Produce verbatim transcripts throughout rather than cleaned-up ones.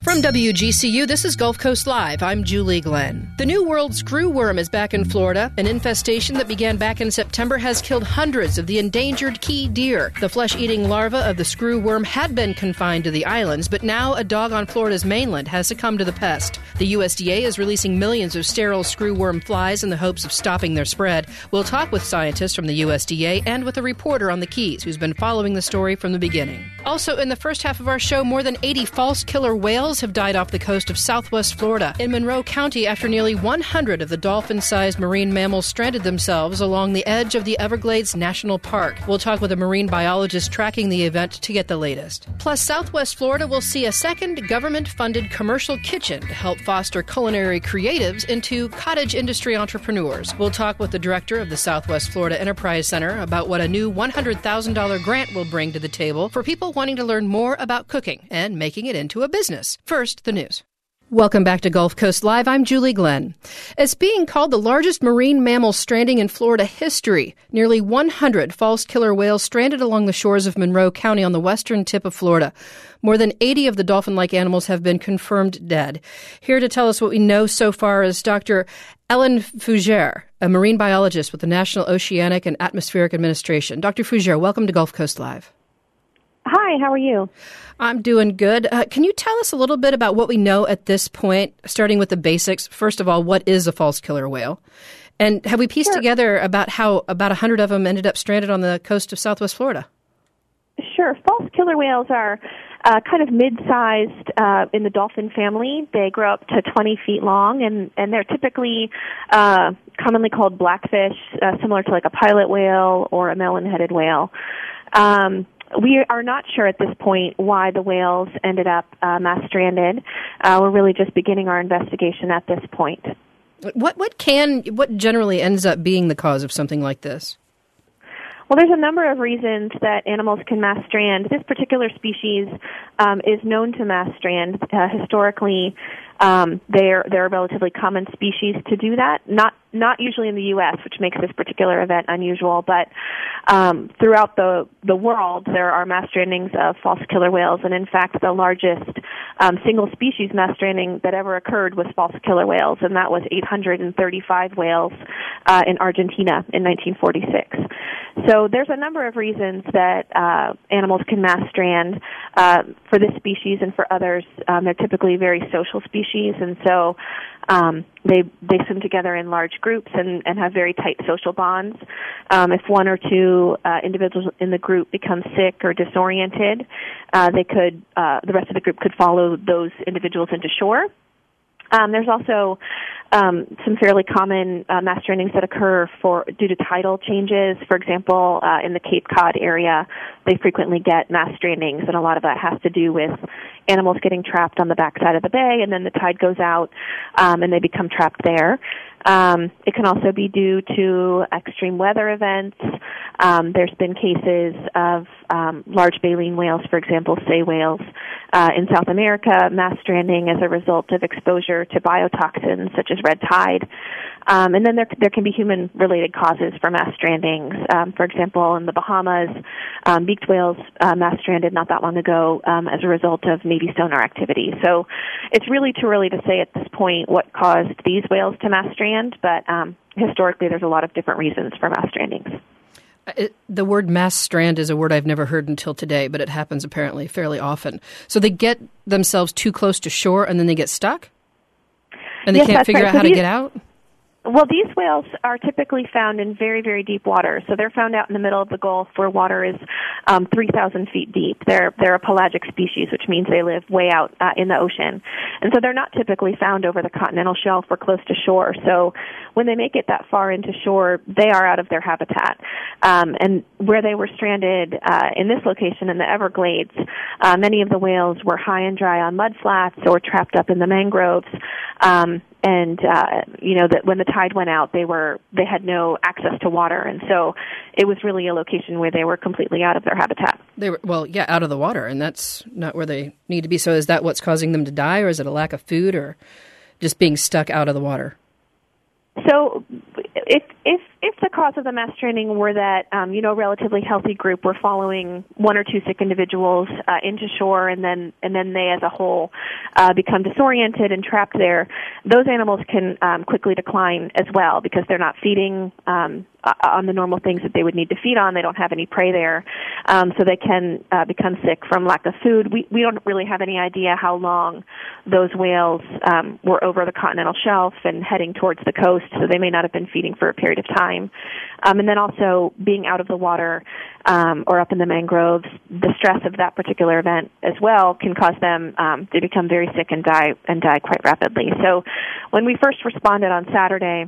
From W G C U, this is Gulf Coast Live. I'm Julie Glenn. The New World screw worm is back in Florida. An infestation that began back in September has killed hundreds of the endangered key deer. The flesh-eating larva of the screw worm had been confined to the islands, but now a dog on Florida's mainland has succumbed to the pest. The U S D A is releasing millions of sterile screw worm flies in the hopes of stopping their spread. We'll talk with scientists from the U S D A and with a reporter on the Keys who's been following the story from the beginning. Also, in the first half of our show, more than eighty false killer whales have died off the coast of southwest Florida in Monroe County after nearly one hundred of the dolphin-sized marine mammals stranded themselves along the edge of the Everglades National Park. We'll talk with a marine biologist tracking the event to get the latest. Plus, southwest Florida will see a second government-funded commercial kitchen to help foster culinary creatives into cottage industry entrepreneurs. We'll talk with the director of the Southwest Florida Enterprise Center about what a new one hundred thousand dollars grant will bring to the table for people wanting to learn more about cooking and making it into a business. First, the news. Welcome back to Gulf Coast Live. I'm Julie Glenn. It's being called the largest marine mammal stranding in Florida history. Nearly one hundred false killer whales stranded along the shores of Monroe County on the western tip of Florida. More than eighty of the dolphin-like animals have been confirmed dead. Here to tell us what we know so far is Doctor Ellen Fougere, a marine biologist with the National Oceanic and Atmospheric Administration. Doctor Fougere, welcome to Gulf Coast Live. Hi, how are you? I'm doing good. Uh, can you tell us a little bit about what we know at this point, starting with the basics? First of all, what is a false killer whale? And have we pieced sure. together about how about one hundred of them ended up stranded on the coast of southwest Florida? Sure. False killer whales are uh, kind of mid-sized uh, in the dolphin family. They grow up to twenty feet long, and, and they're typically uh, commonly called blackfish, uh, similar to like a pilot whale or a melon-headed whale. Um, We are not sure at this point why the whales ended up uh, mass stranded. Uh, we're really just beginning our investigation at this point. What what can what generally ends up being the cause of something like this? Well, there's a number of reasons that animals can mass strand. This particular species um, is known to mass strand. Uh, historically, um, they're they're a relatively common species to do that. Not not usually in the U S, which makes this particular event unusual, but um, throughout the the world, there are mass strandings of false killer whales, and in fact, the largest um, single species mass stranding that ever occurred was false killer whales, and that was eight hundred thirty-five whales uh, in Argentina in nineteen forty-six. So there's a number of reasons that uh, animals can mass strand. Uh, for this species and for others, um, they're typically very social species, and so um, they they swim together in large groups and, and have very tight social bonds. Um, if one or two uh, individuals in the group become sick or disoriented, uh, they could uh, the rest of the group could follow those individuals into shore. Um, there's also um, some fairly common uh, mass strandings that occur for due to tidal changes. For example, uh, in the Cape Cod area, they frequently get mass strandings, and a lot of that has to do with animals getting trapped on the backside of the bay, and then the tide goes out, um, and they become trapped there. Um, it can also be due to extreme weather events. Um, there's been cases of um, large baleen whales, for example, sei whales, uh, in South America, mass stranding as a result of exposure to biotoxins such as red tide. Um, and then there there can be human-related causes for mass strandings. Um, for example, in the Bahamas, um, beaked whales uh, mass stranded not that long ago um, as a result of Navy sonar activity. So it's really too early to say at this point what caused these whales to mass strand, but um, historically there's a lot of different reasons for mass strandings. It, the word mass strand is a word I've never heard until today, but it happens apparently fairly often. So they get themselves too close to shore and then they get stuck? And they yes, can't figure right. out so how these, to get out? Well, these whales are typically found in very, very deep water. So they're found out in the middle of the Gulf where water is um, three thousand feet deep. They're they're a pelagic species, which means they live way out uh, in the ocean. And so they're not typically found over the continental shelf or close to shore. So when they make it that far into shore, they are out of their habitat. Um, and where they were stranded uh, in this location in the Everglades, uh, many of the whales were high and dry on mud flats or trapped up in the mangroves. Um, and uh, you know that when the tide went out, they were they had no access to water, and so it was really a location where they were completely out of their habitat. They were well, yeah, out of the water, and that's not where they need to be. So, is that what's causing them to die, or is it a lack of food, or just being stuck out of the water? So, if if if the cause of the mass stranding were that, um, you know, a relatively healthy group were following one or two sick individuals uh, into shore, and then and then they as a whole uh, become disoriented and trapped there, those animals can um, quickly decline as well because they're not feeding um, on the normal things that they would need to feed on. They don't have any prey there, um, so they can uh, become sick from lack of food. We we don't really have any idea how long those whales um, were over the continental shelf and heading towards the coast, so they may not have been feeding for a period of time. Um, and then also being out of the water um, or up in the mangroves, the stress of that particular event as well can cause them um, to become very sick and die and die quite rapidly. So when we first responded on Saturday,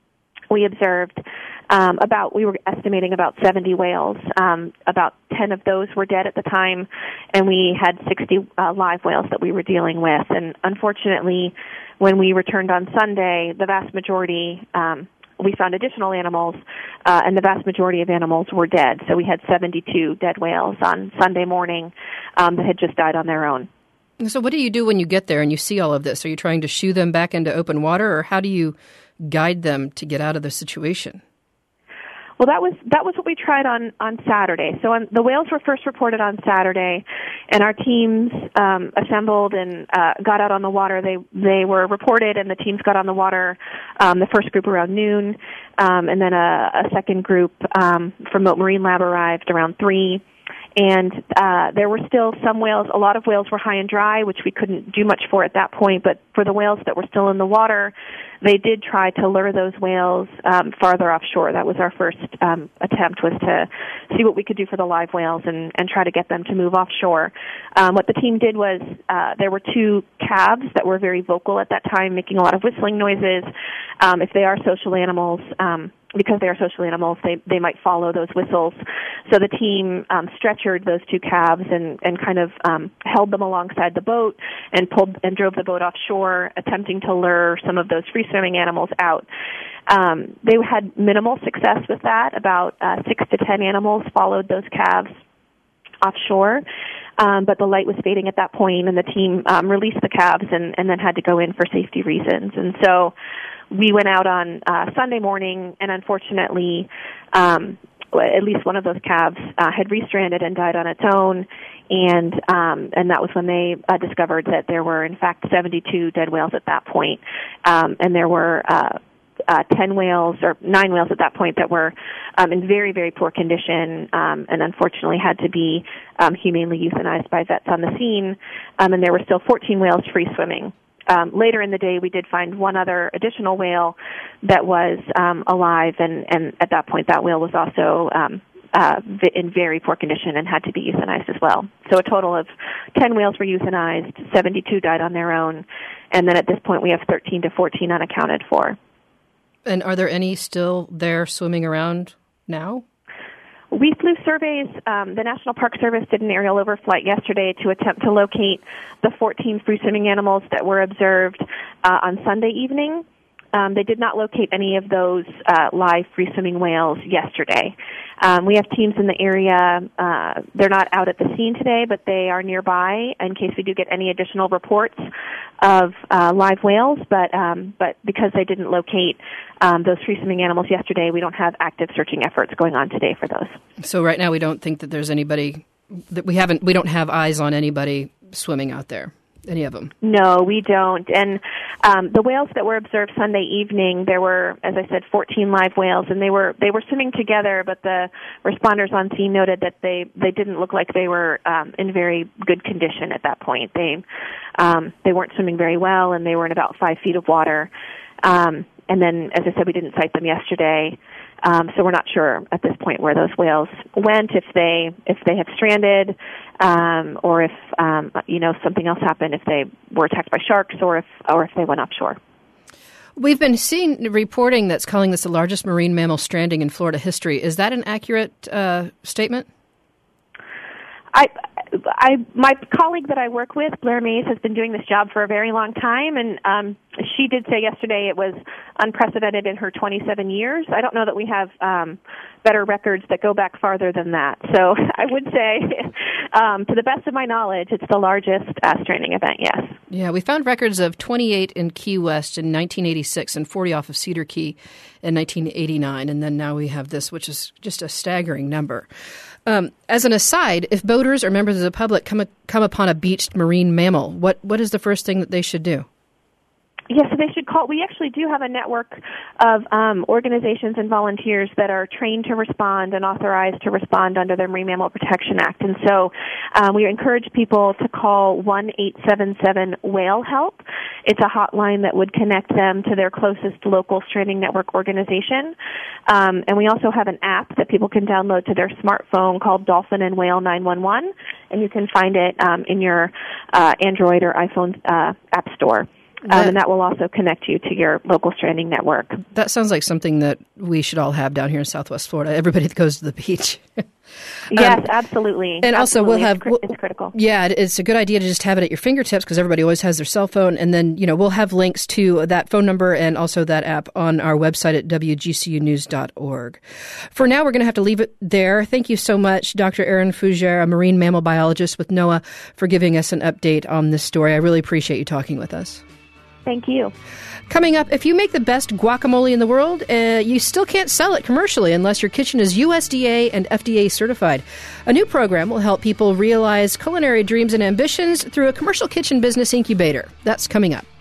we observed um, about, we were estimating about seventy whales. Um, about ten of those were dead at the time, and we had sixty uh, live whales that we were dealing with. And unfortunately, when we returned on Sunday, the vast majority, um, we found additional animals, uh, and the vast majority of animals were dead. So we had seventy-two dead whales on Sunday morning um, that had just died on their own. So what do you do when you get there and you see all of this? Are you trying to shoo them back into open water, or how do you guide them to get out of the situation? Well, that was that was what we tried on, on Saturday. So on, the whales were first reported on Saturday, and our teams um, assembled and uh, got out on the water. They they were reported, and the teams got on the water. Um, the first group around noon, um, and then a, a second group um, from Mote Marine Lab arrived around three. And uh, there were still some whales. A lot of whales were high and dry, which we couldn't do much for at that point. But for the whales that were still in the water, they did try to lure those whales um, farther offshore. That was our first um, attempt, was to see what we could do for the live whales and, and try to get them to move offshore. Um, what the team did was uh, there were two calves that were very vocal at that time, making a lot of whistling noises. Um, if they are social animals, um, because they are social animals, they they might follow those whistles. So the team um, stretchered those two calves and, and kind of um, held them alongside the boat and pulled and drove the boat offshore, attempting to lure some of those free-swimming animals out. Um, they had minimal success with that. About uh, six to ten animals followed those calves offshore. Um, but the light was fading at that point, and the team um, released the calves and, and then had to go in for safety reasons. And so we went out on uh, Sunday morning, and unfortunately, um, at least one of those calves uh, had restranded and died on its own, and um, and that was when they uh, discovered that there were, in fact, seventy-two dead whales at that point, um, and there were uh, uh, ten whales or nine whales at that point that were um, in very, very poor condition, um, and unfortunately had to be um, humanely euthanized by vets on the scene, um, and there were still fourteen whales free swimming. Um, later in the day, we did find one other additional whale that was um, alive, and, and at that point, that whale was also um, uh, in very poor condition and had to be euthanized as well. So a total of ten whales were euthanized, seventy-two died on their own, and then at this point, we have thirteen to fourteen unaccounted for. And are there any still there swimming around now? We flew surveys. Um, the National Park Service did an aerial overflight yesterday to attempt to locate the fourteen free-swimming animals that were observed uh, on Sunday evening. Um, they did not locate any of those uh, live free-swimming whales yesterday. Um, we have teams in the area. Uh, they're not out at the scene today, but they are nearby in case we do get any additional reports of uh, live whales. But um, but because they didn't locate um, those free-swimming animals yesterday, we don't have active searching efforts going on today for those. So right now we don't think that there's anybody, that we haven't, we don't have eyes on anybody swimming out there. Any of them? No, we don't. And um, the whales that were observed Sunday evening, there were, as I said, fourteen live whales, and they were they were swimming together. But the responders on scene noted that they, they didn't look like they were um, in very good condition at that point. They um, they weren't swimming very well, and they were in about five feet of water. Um, and then, as I said, we didn't sight them yesterday. Um, so we're not sure at this point where those whales went, if they if they have stranded, um, or if um, you know something else happened, if they were attacked by sharks, or if or if they went offshore. We've been seeing reporting that's calling this the largest marine mammal stranding in Florida history. Is that an accurate uh, statement? I I, my colleague that I work with, Blair Mays, has been doing this job for a very long time, and um, she did say yesterday it was unprecedented in her twenty-seven years. I don't know that we have um, better records that go back farther than that. So I would say, um, to the best of my knowledge, it's the largest ass training event, yes. Yeah, we found records of twenty-eight in Key West in nineteen eighty-six and forty off of Cedar Key in nineteen eighty-nine, and then now we have this, which is just a staggering number. Um, as an aside, if boaters or members of the public come a, come upon a beached marine mammal, what what is the first thing that they should do? Yes, so they should call. We actually do have a network of um, organizations and volunteers that are trained to respond and authorized to respond under the Marine Mammal Protection Act. And so um, we encourage people to call one eight seven seven whale help. It's a hotline that would connect them to their closest local stranding network organization. Um, and we also have an app that people can download to their smartphone called Dolphin and Whale nine one one, and you can find it um, in your uh, Android or iPhone uh, app store. Um, that, and that will also connect you to your local stranding network. That sounds like something that we should all have down here in Southwest Florida, everybody that goes to the beach. Yes, um, absolutely. And absolutely. also we'll have... It's, cr- it's critical. Yeah, it's a good idea to just have it at your fingertips because everybody always has their cell phone. And then, you know, we'll have links to that phone number and also that app on our website at w g c u news dot org. For now, we're going to have to leave it there. Thank you so much, Doctor Erin Fougere, a marine mammal biologist with NOAA, for giving us an update on this story. I really appreciate you talking with us. Thank you. Coming up, if you make the best guacamole in the world, uh, you still can't sell it commercially unless your kitchen is U S D A and F D A certified. A new program will help people realize culinary dreams and ambitions through a commercial kitchen business incubator. That's coming up.